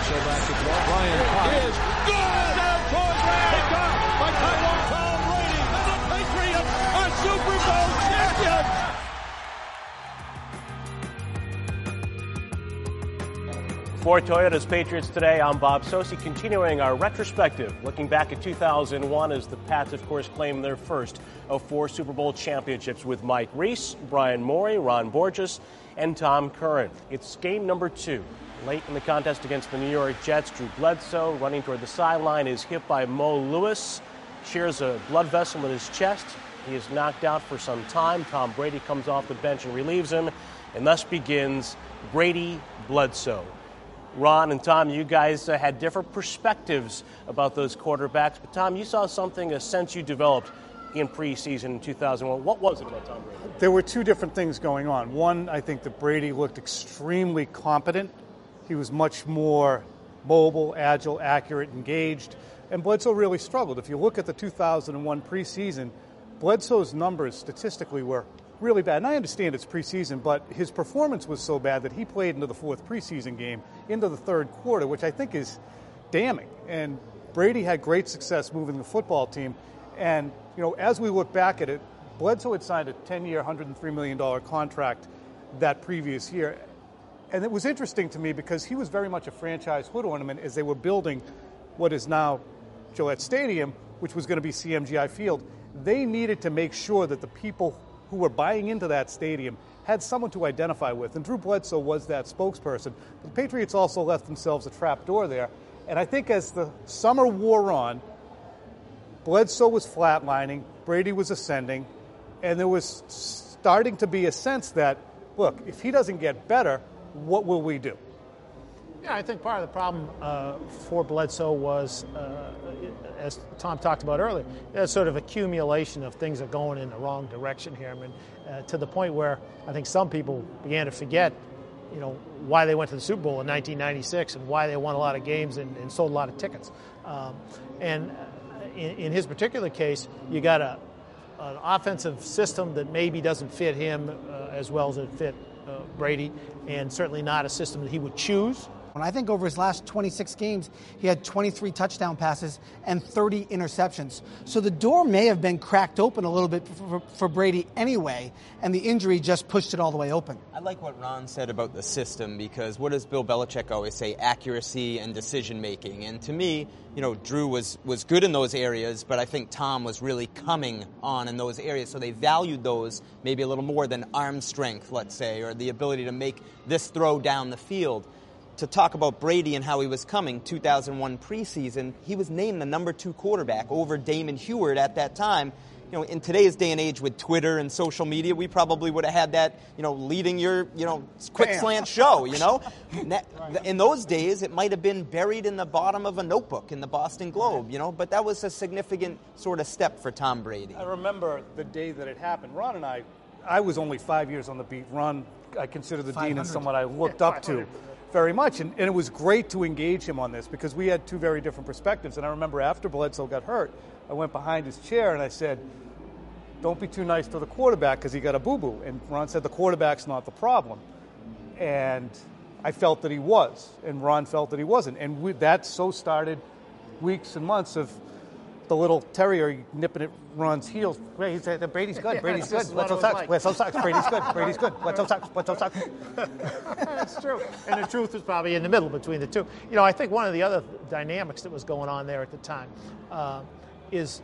Bledsoe back to throw. Brian Clark is good. Down towards Brady. Picked off by Tyrone Tom Brady. And the Patriots are Super Bowl champions. For Toyota's Patriots Today, I'm Bob Sosi, continuing our retrospective, looking back at 2001 as the Pats, of course, claimed their first of 4 Super Bowl championships with Mike Reese, Brian Morey, Ron Borges, and Tom Curran. It's game number 2. Late in the contest against the New York Jets, Drew Bledsoe, running toward the sideline, is hit by Mo Lewis, shares a blood vessel in his chest. He is knocked out for some time. Tom Brady comes off the bench and relieves him, and thus begins Brady Bledsoe. Ron and Tom, you guys had different perspectives about those quarterbacks. But, Tom, you saw something, a sense you developed in preseason in 2001. What was it about Tom Brady? There were 2 different things going on. One, I think that Brady looked extremely competent. He was much more mobile, agile, accurate, engaged. And Bledsoe really struggled. If you look at the 2001 preseason, Bledsoe's numbers statistically were really bad. And I understand it's preseason, but his performance was so bad that he played into the 4th preseason game, into the 3rd quarter, which I think is damning. And Brady had great success moving the football team. And, you know, as we look back at it, Bledsoe had signed a 10-year, $103 million contract that previous year. And it was interesting to me because he was very much a franchise hood ornament as they were building what is now Gillette Stadium, which was going to be CMGI Field. They needed to make sure that the people who were buying into that stadium had someone to identify with, and Drew Bledsoe was that spokesperson. The Patriots also left themselves a trap door there, and I think as the summer wore on, Bledsoe was flatlining, Brady was ascending, and there was starting to be a sense that, look, if he doesn't get better, what will we do? Yeah, I think part of the problem for Bledsoe was, as Tom talked about earlier, there's sort of accumulation of things that are going in the wrong direction here. I mean, to the point where I think some people began to forget, you know, why they went to the Super Bowl in 1996 and why they won a lot of games and sold a lot of tickets. And in his particular case, you got an offensive system that maybe doesn't fit him as well as it fit Brady, and certainly not a system that he would choose. And I think over his last 26 games, he had 23 touchdown passes and 30 interceptions. So the door may have been cracked open a little bit for Brady anyway, and the injury just pushed it all the way open. I like what Ron said about the system, because what does Bill Belichick always say? Accuracy and decision-making. And to me, you know, Drew was good in those areas, but I think Tom was really coming on in those areas. So they valued those maybe a little more than arm strength, let's say, or the ability to make this throw down the field. To talk about Brady and how he was coming, 2001 preseason, he was named the number 2 quarterback over Damon Huard at that time. You know, in today's day and age with Twitter and social media, we probably would have had that, you know, leading your, you know, quick slant show, you know. In those days, it might have been buried in the bottom of a notebook in the Boston Globe, you know, but that was a significant sort of step for Tom Brady. I remember the day that it happened. Ron and I was only 5 years on the beat. Ron, I consider the dean as someone I looked up to very much, and it was great to engage him on this because we had 2 very different perspectives. And I remember after Bledsoe got hurt, I went behind his chair and I said, don't be too nice to the quarterback because he got a boo-boo. And Ron said the quarterback's not the problem. And I felt that he was, and Ron felt that he wasn't. And that so started weeks and months of the little terrier nipping at Ron's heels. He said, Brady's good, Brady's good. Bledsoe sucks, Bledsoe sucks, Brady's good, Brady's good. Bledsoe sucks, Bledsoe sucks. That's true. And the truth was probably in the middle between the two. You know, I think one of the other dynamics that was going on there at the time is,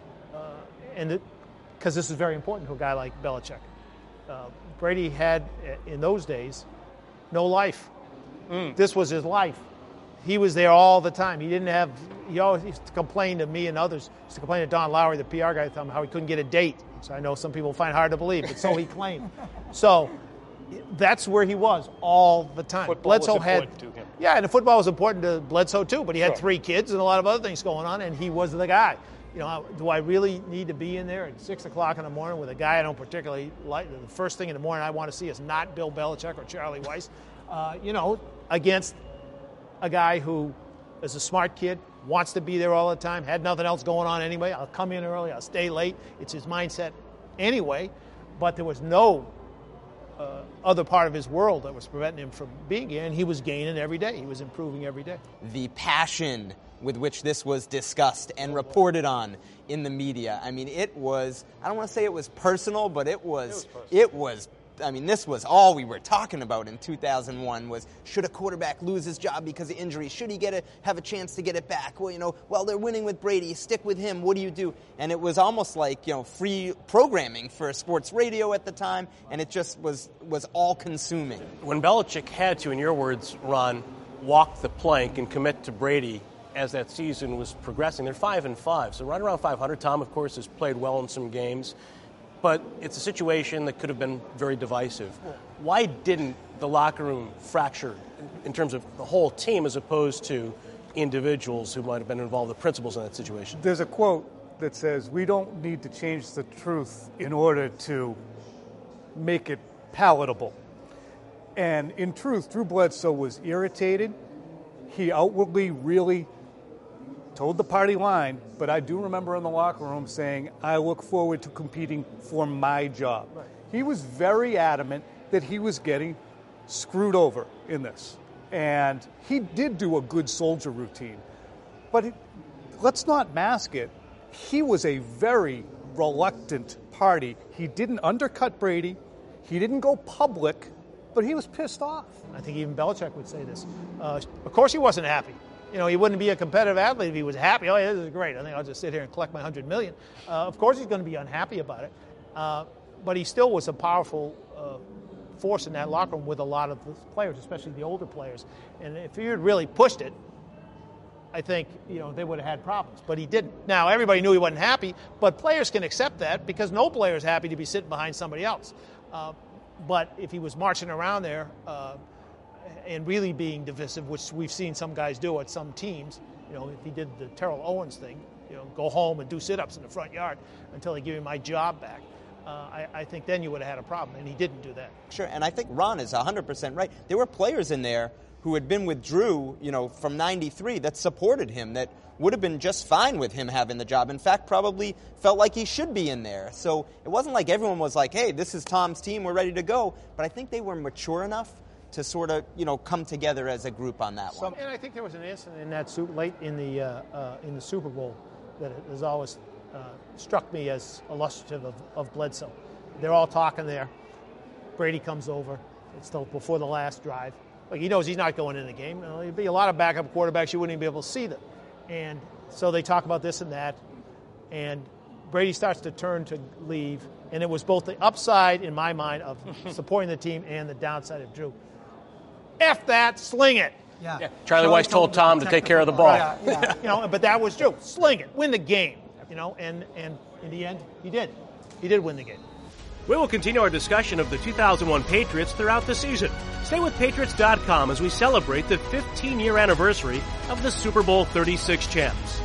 because this is very important to a guy like Belichick, Brady had, in those days, no life. This was his life. He was there all the time. He always used to complain to me and others. He used to complain to Don Lowry, the PR guy, how he couldn't get a date. So I know some people find it hard to believe, but so he claimed. So that's where he was all the time. Football Bledsoe was important to him. Yeah, and the football was important to Bledsoe too, but he had 3 kids and a lot of other things going on, and he was the guy. You know, do I really need to be in there at 6 o'clock in the morning with a guy I don't particularly like? The first thing in the morning I want to see is not Bill Belichick or Charlie Weiss, you know, against a guy who is a smart kid, wants to be there all the time, had nothing else going on anyway. I'll come in early, I'll stay late. It's his mindset anyway, but there was no other part of his world that was preventing him from being here, and he was gaining every day. He was improving every day. The passion with which this was discussed and reported on in the media. I mean, it was, I don't want to say it was personal, but it was I mean, this was all we were talking about in 2001 was, should a quarterback lose his job because of injury? Should he have a chance to get it back? Well, they're winning with Brady. Stick with him. What do you do? And it was almost like, free programming for sports radio at the time, and it just was all-consuming. When Belichick had to, in your words, Ron, walk the plank and commit to Brady as that season was progressing, they're 5-5, so right around 500. Tom, of course, has played well in some games. But it's a situation that could have been very divisive. Why didn't the locker room fracture in terms of the whole team as opposed to individuals who might have been involved, the principals in that situation? There's a quote that says, we don't need to change the truth in order to make it palatable. And in truth, Drew Bledsoe was irritated. He outwardly really told the party line, but I do remember in the locker room saying, I look forward to competing for my job. Right. He was very adamant that he was getting screwed over in this. And he did do a good soldier routine. But let's not mask it. He was a very reluctant party. He didn't undercut Brady. He didn't go public, but he was pissed off. I think even Belichick would say this. Of course he wasn't happy. He wouldn't be a competitive athlete if he was happy. Oh, yeah, this is great. I think I'll just sit here and collect my $100 million. Of course he's going to be unhappy about it. But he still was a powerful force in that locker room with a lot of the players, especially the older players. And if he had really pushed it, I think, they would have had problems. But he didn't. Now, everybody knew he wasn't happy, but players can accept that because no player is happy to be sitting behind somebody else. But if he was marching around there and really being divisive, which we've seen some guys do at some teams, if he did the Terrell Owens thing, go home and do sit-ups in the front yard until they give me my job back, I think then you would have had a problem, and he didn't do that. Sure, and I think Ron is 100% right. There were players in there who had been with Drew, from 93 that supported him, that would have been just fine with him having the job. In fact, probably felt like he should be in there. So it wasn't like everyone was like, hey, this is Tom's team, we're ready to go. But I think they were mature enough to sort of, come together as a group on that one. And I think there was an incident in that late in the Super Bowl that has always struck me as illustrative of Bledsoe. They're all talking there. Brady comes over. It's still before the last drive. Like, he knows he's not going in the game. There'd be a lot of backup quarterbacks, you wouldn't even be able to see them. And so they talk about this and that. And Brady starts to turn to leave. And it was both the upside, in my mind, of supporting the team and the downside of Drew. F that, sling it. Yeah. Charlie Weiss told Tom to take care of the ball. Yeah. But that was Drew. Sling it. Win the game. And in the end, he did. He did win the game. We will continue our discussion of the 2001 Patriots throughout the season. Stay with Patriots.com as we celebrate the 15-year anniversary of the Super Bowl 36 champs.